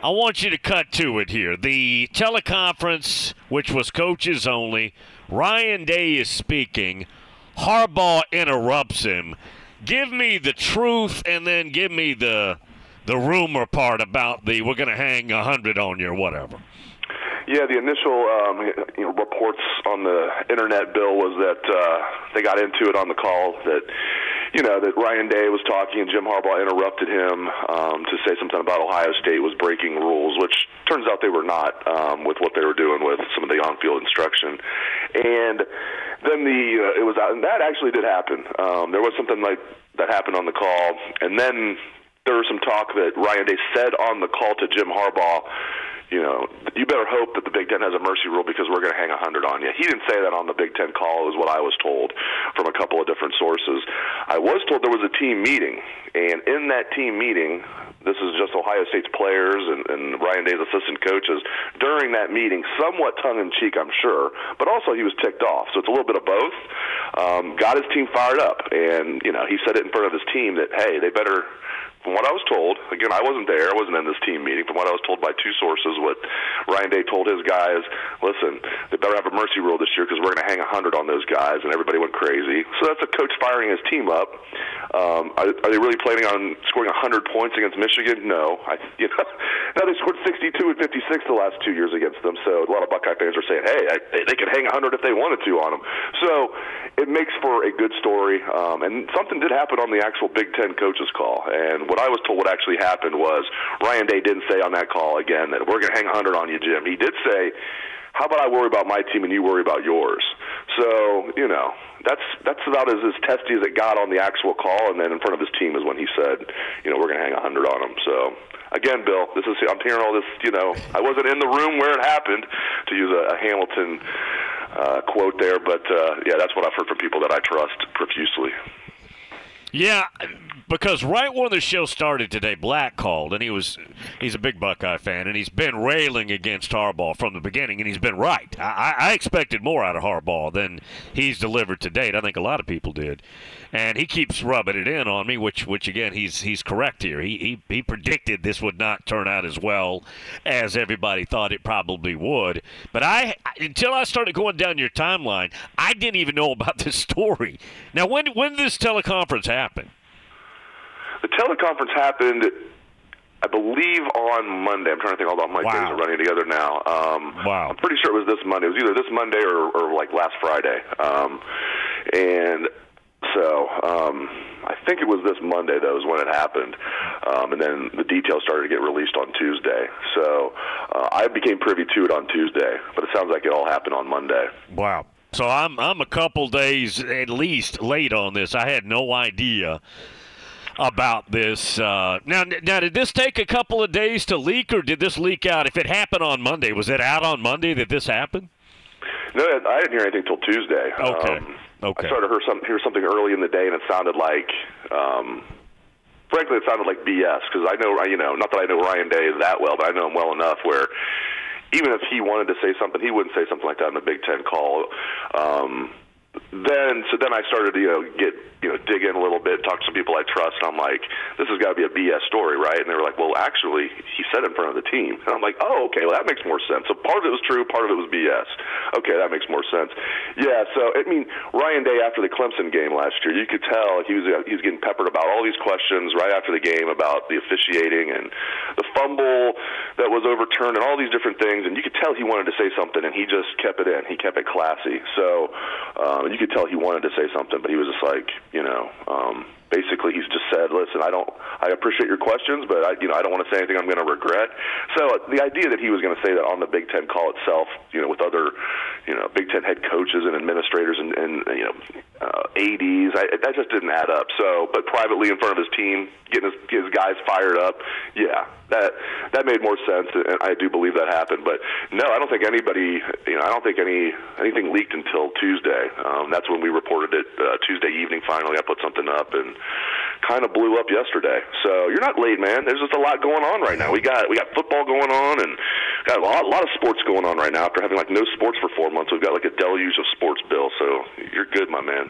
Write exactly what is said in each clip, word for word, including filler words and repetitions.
I want you to cut to it here. The teleconference, which was coaches only, Ryan Day is speaking. Harbaugh interrupts him. Give me the truth and then give me the the rumor part about the we're going to hang a hundred on you or whatever. Yeah, the initial um, you know, reports on the internet, Bill, was that uh, they got into it on the call that, you know, that Ryan Day was talking and Jim Harbaugh interrupted him um, to say something about Ohio State was breaking rules, which turns out they were not um, with what they were doing with some of the on-field instruction. And then the uh, it was and that actually did happen. Um, there was something like that happened on the call, and then there was some talk that Ryan Day said on the call to Jim Harbaugh, you know, you better hope that the Big Ten has a mercy rule because we're going to hang a hundred on you. He didn't say that on the Big Ten call, is what I was told from a couple of different sources. I was told there was a team meeting, and in that team meeting, this is just Ohio State's players and, and Ryan Day's assistant coaches, during that meeting, somewhat tongue-in-cheek, I'm sure, but also he was ticked off. So it's a little bit of both. Um, got his team fired up, and, you know, he said it in front of his team that, hey, they better... From what I was told, again, I wasn't there, I wasn't in this team meeting, from what I was told by two sources, what Ryan Day told his guys, listen, they better have a mercy rule this year because we're going to hang a hundred on those guys, and everybody went crazy. So that's a coach firing his team up. Um, are, are they really planning on scoring a hundred points against Michigan? No. I, you know, now they scored sixty-two and fifty-six the last two years against them, so a lot of Buckeye fans are saying, hey, I, they could hang a hundred if they wanted to on them. So it makes for a good story, um, and something did happen on the actual Big Ten coaches call, and what I was told what actually happened was Ryan Day didn't say on that call again that we're going to hang a hundred on you, Jim. He did say, how about I worry about my team and you worry about yours? So, you know, that's that's about as, as testy as it got on the actual call, and then in front of his team is when he said, you know, we're going to hang a hundred on him. So, again, Bill, this is I'm hearing all this, you know, I wasn't in the room where it happened, to use a, a Hamilton uh, quote there, but, uh, yeah, that's what I've heard from people that I trust profusely. Yeah, because right when the show started today, Black called, and he was he's a big Buckeye fan, and he's been railing against Harbaugh from the beginning, and he's been right. I, I expected more out of Harbaugh than he's delivered to date. I think a lot of people did. And he keeps rubbing it in on me, which, which again, he's he's correct here. He, he he predicted this would not turn out as well as everybody thought it probably would. But I, until I started going down your timeline, I didn't even know about this story. Now, when when did this teleconference happen? The teleconference happened, I believe, on Monday. I'm trying to think. Hold on, my wow. days are running together now. Um, wow. I'm pretty sure it was this Monday. It was either this Monday or, or like last Friday. Um, and so um, I think it was this Monday, though, is when it happened. Um, and then the details started to get released on Tuesday. So uh, I became privy to it on Tuesday, but it sounds like it all happened on Monday. Wow. So I'm I'm a couple days at least late on this. I had no idea about this. Uh, now, now, did this take a couple of days to leak, or did this leak out? If it happened on Monday, was it out on Monday that this happened? No, I didn't hear anything till Tuesday. Okay. Um, okay. I started to hear, some, hear something early in the day, and it sounded like, um, frankly, it sounded like B S. Because I know, you know, not that I know Ryan Day that well, but I know him well enough where even if he wanted to say something, he wouldn't say something like that in the Big Ten call. Um, Then, so then I started to, you know, get, you know, dig in a little bit, talk to some people I trust, and I'm like, this has got to be a B S story, right? And they were like, well, actually, he said it in front of the team. And I'm like, oh, okay, well, that makes more sense. So part of it was true, part of it was B S. Okay, that makes more sense. Yeah, so, I mean, Ryan Day, after the Clemson game last year, you could tell he was, uh, he was getting peppered about all these questions right after the game about the officiating and the fumble that was overturned and all these different things, and you could tell he wanted to say something, and he just kept it in. He kept it classy. So, um, you could tell he wanted to say something, but he was just like, you know, um, basically he's just said, listen, I don't, I appreciate your questions, but I, you know, I don't want to say anything I'm going to regret. So the idea that he was going to say that on the Big Ten call itself, you know, with other, you know, Big Ten head coaches and administrators and, and you know, uh, A Ds, I, that just didn't add up. So, but privately in front of his team, getting his, his guys fired up, yeah, that that made more sense, and I do believe that happened. But no, I don't think anybody, you know, I don't think any anything leaked until Tuesday. Um, that's when we reported it uh, Tuesday evening. Finally, I put something up and kind of blew up yesterday. So you're not late, man. There's just a lot going on right now. We got we got football going on and got a lot, a lot of sports going on right now. After having like no sports for four months, we've got like a deluge of sports, Bill. So you're good, my man.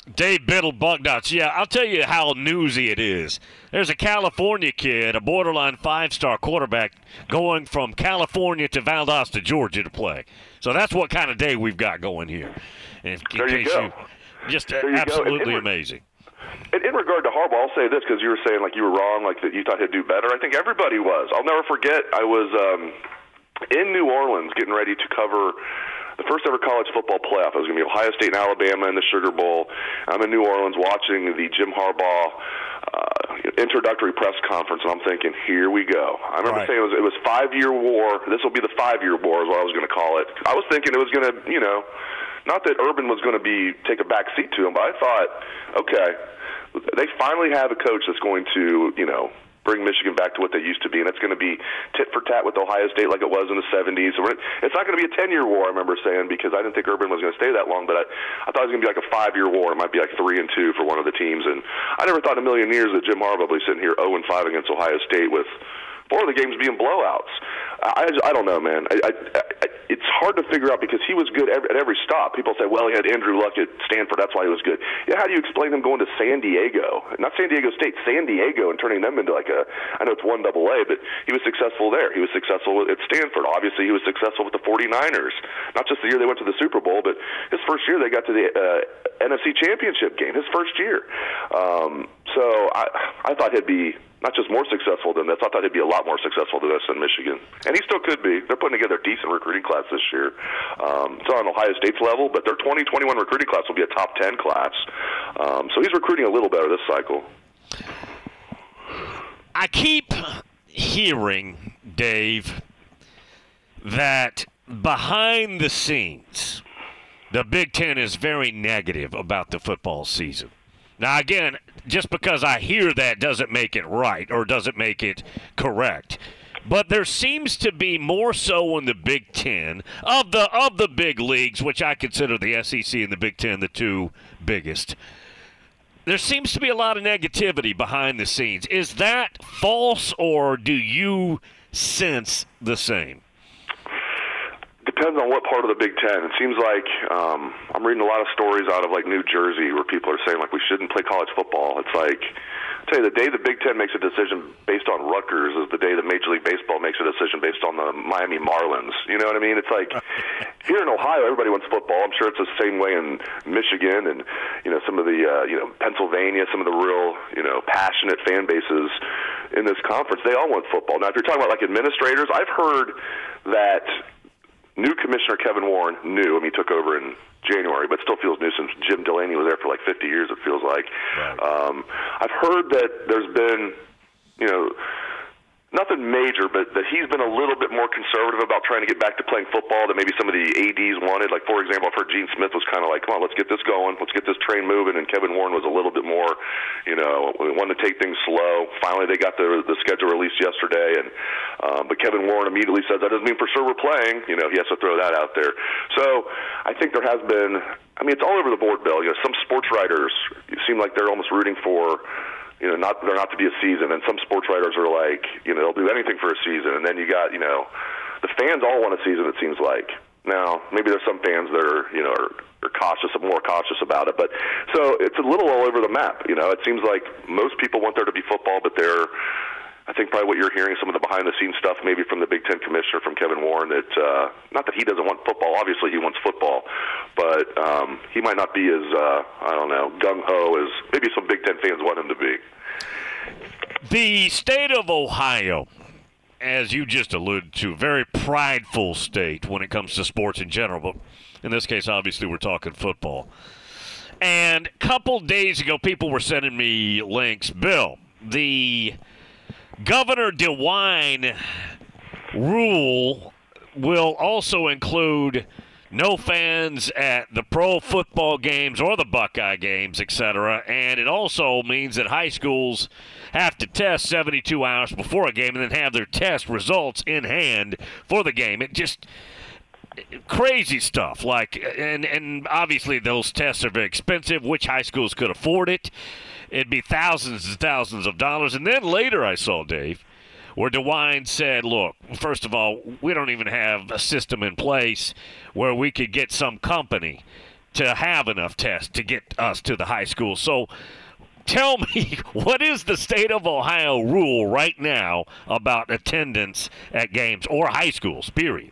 Dave Biddle, Bucknuts. Yeah, I'll tell you how newsy it is. There's a California kid, a borderline five-star quarterback, going from California to Valdosta, Georgia to play. So that's what kind of day we've got going here. In, in there you case go. You, just there you absolutely go. amazing. In, in regard to Harbaugh, I'll say this because you were saying like you were wrong, like that you thought he'd do better. I think everybody was. I'll never forget. I was um, in New Orleans getting ready to cover the first ever college football playoff. It was going to be Ohio State and Alabama in the Sugar Bowl. I'm in New Orleans watching the Jim Harbaugh uh, introductory press conference, and I'm thinking, here we go. I remember right. saying it was, it was five-year war. This will be the five-year war is what I was going to call it. I was thinking it was going to, you know, not that Urban was going to be take a back seat to him, but I thought, okay, they finally have a coach that's going to, you know, bring Michigan back to what they used to be, and it's going to be tit for tat with Ohio State like it was in the seventies. It's not going to be a ten-year war, I remember saying, because I didn't think Urban was going to stay that long, but I, I thought it was going to be like a five-year war. It might be like three and two for one of the teams, and I never thought in a million years that Jim Harbaugh would be sitting here oh and five against Ohio State with four of the games being blowouts. I, I don't know, man. I, I, I, it's hard to figure out because he was good every, at every stop. People say, well, he had Andrew Luck at Stanford, that's why he was good. Yeah, how do you explain him going to San Diego? Not San Diego State, San Diego, and turning them into like a, I know it's one double A, but he was successful there. He was successful at Stanford. Obviously, he was successful with the forty-niners. Not just the year they went to the Super Bowl, but his first year they got to the uh, N F C Championship game, his first year. Um, so I, I thought he'd be not just more successful than this, I thought he'd be a lot more successful than this in Michigan. And he still could be. They're putting together a decent recruiting class this year. Um, it's on Ohio State's level, but their twenty twenty-one recruiting class will be a top ten class. Um, so he's recruiting a little better this cycle. I keep hearing, Dave, that behind the scenes, the Big Ten is very negative about the football season. Now, again, just because I hear that doesn't make it right or doesn't make it correct. But there seems to be more so in the Big Ten, of the of the big leagues, which I consider the S E C and the Big Ten the two biggest. There seems to be a lot of negativity behind the scenes. Is that false, or do you sense the same? Depends on what part of the Big Ten. It seems like um, I'm reading a lot of stories out of like New Jersey where people are saying like we shouldn't play college football. It's like, I tell you, the day the Big Ten makes a decision based on Rutgers is the day that Major League Baseball makes a decision based on the Miami Marlins. You know what I mean? It's like here in Ohio, everybody wants football. I'm sure it's the same way in Michigan and you know some of the uh, you know Pennsylvania, some of the real you know passionate fan bases in this conference. They all want football. Now, if you're talking about like administrators, I've heard that new commissioner Kevin Warren, new, I mean, he took over in January, but still feels new since Jim Delaney was there for like fifty years, it feels like. Right. Um, I've heard that there's been, you know, nothing major, but that he's been a little bit more conservative about trying to get back to playing football than maybe some of the A Ds wanted. Like, for example, I've heard Gene Smith was kind of like, come on, let's get this going. Let's get this train moving. And Kevin Warren was a little bit more, you know, wanted to take things slow. Finally, they got the, the schedule released yesterday. and um, But Kevin Warren immediately said, that doesn't mean for sure we're playing. You know, he has to throw that out there. So I think there has been, I mean, it's all over the board, Bill. You know, some sports writers seem like they're almost rooting for, you know, not there not to be a season, and some sports writers are like, you know, they'll do anything for a season, and then you got, you know, the fans all want a season. It seems like now maybe there's some fans that are, you know, are, are cautious, more cautious about it, but so it's a little all over the map. You know, it seems like most people want there to be football, but they're, I think probably what you're hearing, some of the behind-the-scenes stuff, maybe from the Big Ten commissioner, from Kevin Warren, that uh, not that he doesn't want football. Obviously, he wants football, but um, he might not be as uh, I don't know gung-ho as maybe some Big Ten fans want him to be. The state of Ohio, as you just alluded to, a very prideful state when it comes to sports in general, but in this case, obviously, we're talking football. And a couple days ago, people were sending me links. Bill, the Governor DeWine rule will also include no fans at the pro football games or the Buckeye games, et cetera. And it also means that high schools have to test seventy-two hours before a game and then have their test results in hand for the game. It just crazy stuff. Like, and and obviously those tests are very expensive. Which high schools could afford it? It'd be thousands and thousands of dollars. And then later I saw, Dave, where DeWine said, look, first of all, we don't even have a system in place where we could get some company to have enough tests to get us to the high school. So tell me, what is the state of Ohio rule right now about attendance at games or high schools, period?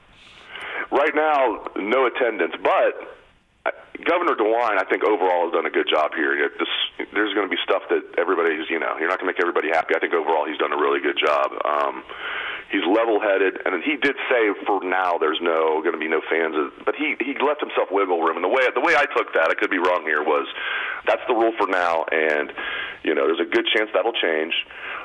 Right now, no attendance, but Governor DeWine, I think, overall has done a good job here. This, there's going to be stuff that everybody's, you know, you're not going to make everybody happy. I think overall he's done a really good job. Um, he's level-headed, and he did say for now there's no going to be no fans, but he, he left himself wiggle room. And the way the way I took that, I could be wrong here, was that's the rule for now, and you know, there's a good chance that'll change.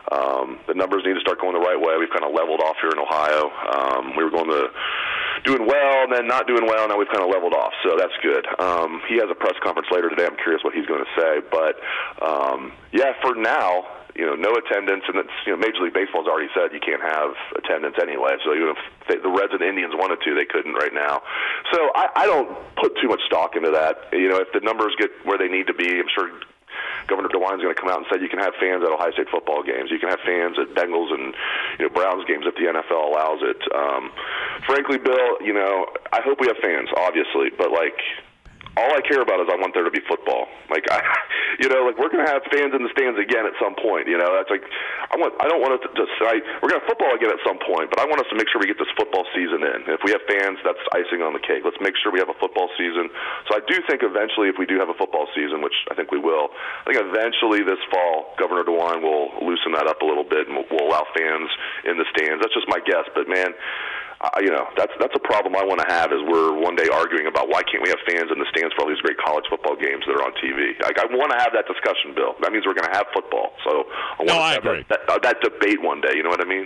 Um, the numbers need to start going the right way. We've kind of leveled off here in Ohio. Um, we were going to doing well, and then not doing well, and now we've kind of leveled off, so that's good. Um, he has a press conference later today. I'm curious what he's going to say, but um, yeah, for now, you know, no attendance, and it's, you know, Major League Baseball has already said you can't have attendance anyway. So even if they, the Reds and Indians wanted to, they couldn't right now. So I, I don't put too much stock into that. You know, if the numbers get where they need to be, I'm sure Governor DeWine's going to come out and say you can have fans at Ohio State football games. You can have fans at Bengals and, you know, Browns games if the N F L allows it. Um, frankly, Bill, you know, I hope we have fans, obviously, but like, all I care about is I want there to be football. Like, I, you know, like we're going to have fans in the stands again at some point. You know, that's like I want. I don't want it to, to say we're going to have football again at some point, but I want us to make sure we get this football season in. If we have fans, that's icing on the cake. Let's make sure we have a football season. So I do think eventually, if we do have a football season, which I think we will, I think eventually this fall, Governor DeWine will loosen that up a little bit and will, will allow fans in the stands. That's just my guess, but man. Uh, you know, that's that's a problem I want to have, is we're one day arguing about why can't we have fans in the stands for all these great college football games that are on T V. Like, I want to have that discussion, Bill. That means we're going to have football. So I want no, to I have agree. That, that, that debate one day. You know what I mean?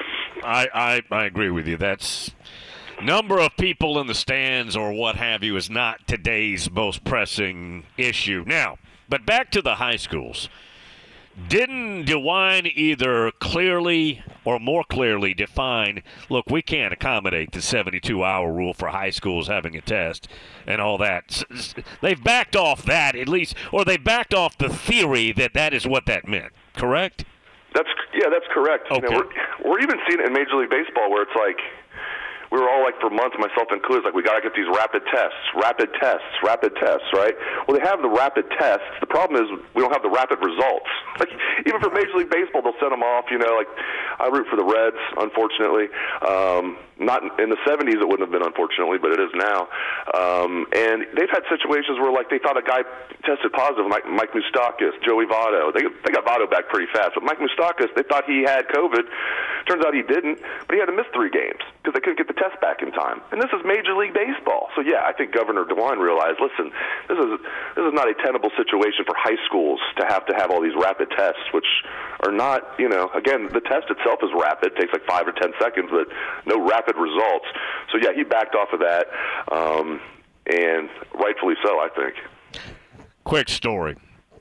I, I, I agree with you. That's number of people in the stands or what have you is not today's most pressing issue. Now, but back to the high schools. Didn't DeWine either clearly or more clearly define, look, we can't accommodate the seventy-two hour rule for high schools having a test and all that. They've backed off that at least, or they backed off the theory that that is what that meant, correct? That's Yeah, that's correct. Okay. You know, we're, we're even seeing it in Major League Baseball where it's like, we were all like for months, myself included, like we got to get these rapid tests, rapid tests, rapid tests, right? Well, they have the rapid tests. The problem is we don't have the rapid results. Like even for Major League Baseball, they'll send them off. You know, like I root for the Reds, unfortunately. Um, not in the seventies, it wouldn't have been, unfortunately, but it is now. Um, and they've had situations where like they thought a guy tested positive, Mike, Mike Moustakas, Joey Votto. They they got Votto back pretty fast, but Mike Moustakas, they thought he had COVID. Turns out he didn't, but he had to miss three games because they couldn't get the test back in time. And this is Major League Baseball. So yeah, I think Governor DeWine realized, listen, this is this is not a tenable situation for high schools to have to have all these rapid tests, which are not, you know, again, the test itself is rapid. It takes like five or ten seconds, but no rapid results. So yeah, he backed off of that, um, and rightfully so, I think. Quick story.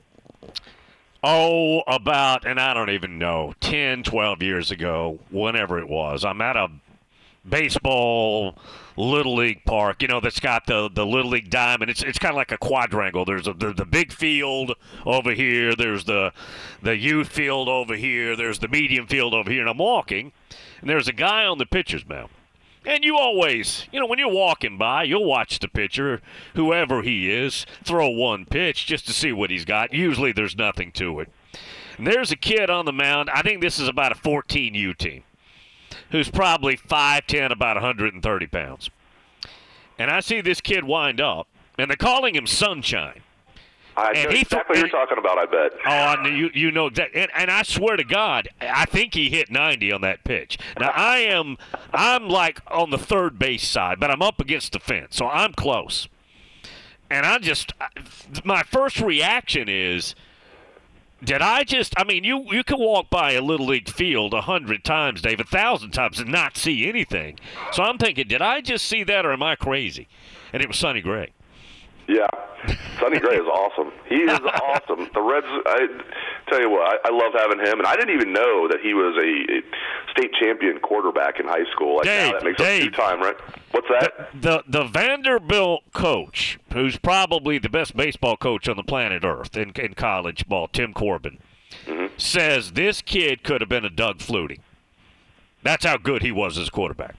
Oh, about, and I don't even know, ten, twelve years ago, whenever it was, I'm at a baseball Little League park, you know, that's got the, the Little League diamond. It's it's kind of like a quadrangle. There's a, the, the big field over here. There's the the youth field over here. There's the medium field over here. And I'm walking, and there's a guy on the pitcher's mound. And you always, you know, when you're walking by, you'll watch the pitcher, whoever he is, throw one pitch just to see what he's got. Usually there's nothing to it. And there's a kid on the mound. I think this is about a fourteen U team, who's probably five ten, about one hundred thirty pounds. And I see this kid wind up, and they're calling him Sunshine. I know and he exactly th- what you're talking about, I bet. Oh, I know, you, you know exactly. And, and I swear to God, I think he hit ninety on that pitch. Now, I am, I'm like on the third base side, but I'm up against the fence, so I'm close. And I just, my first reaction is, did I just, I mean, you, you can walk by a Little League field a hundred times, Dave, a thousand times and not see anything. So I'm thinking, did I just see that or am I crazy? And it was Sonny Gray. Yeah, Sonny Gray is awesome. He is awesome. The Reds, I tell you what, I, I love having him. And I didn't even know that he was a, a state champion quarterback in high school. Like, Dave, now that makes Dave, up two-time, right? What's that? The, the the Vanderbilt coach, who's probably the best baseball coach on the planet Earth in, in college ball, Tim Corbin, mm-hmm. says this kid could have been a Doug Flutie. That's how good he was as quarterback.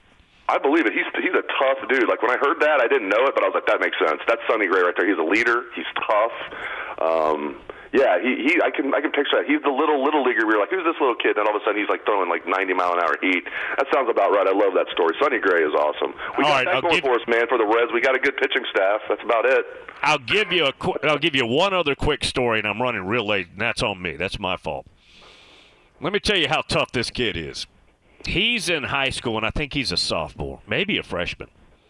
I believe it. He's he's a tough dude. Like when I heard that, I didn't know it, but I was like, that makes sense. That's Sonny Gray right there. He's a leader. He's tough. Um, yeah, he, he I can I can picture that. He's the little little leaguer. We were like, who's this little kid? Then all of a sudden, he's like throwing like ninety mile an hour heat. That sounds about right. I love that story. Sonny Gray is awesome. We all got right, that I'll going give, for us, man. For the Reds, we got a good pitching staff. That's about it. I'll give you a qu- I'll give you one other quick story, and I'm running real late, and that's on me. That's my fault. Let me tell you how tough this kid is. He's in high school, and I think he's a sophomore, maybe a freshman.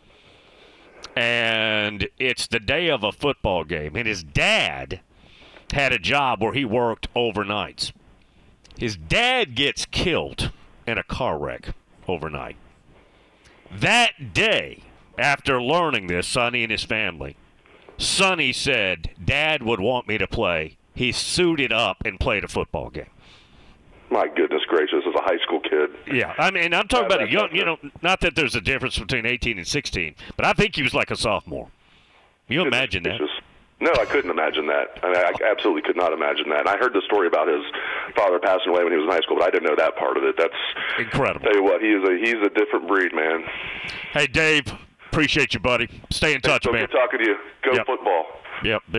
And it's the day of a football game, and his dad had a job where he worked overnights. His dad gets killed in a car wreck overnight. That day, after learning this, Sonny and his family, Sonny said, Dad would want me to play. He suited up and played a football game. My goodness gracious, as a high school kid. Yeah, I mean, I'm talking Yeah, about a young, you know, not that there's a difference between eighteen and sixteen, but I think he was like a sophomore. Can you imagine that? Just, no, I couldn't imagine that. I mean, I absolutely could not imagine that. And I heard the story about his father passing away when he was in high school, but I didn't know that part of it. That's incredible. Tell you what, he is a he's a different breed, man. Hey, Dave, appreciate you, buddy. Stay in touch, so man. Good talking to you. Go yep. football. Yep.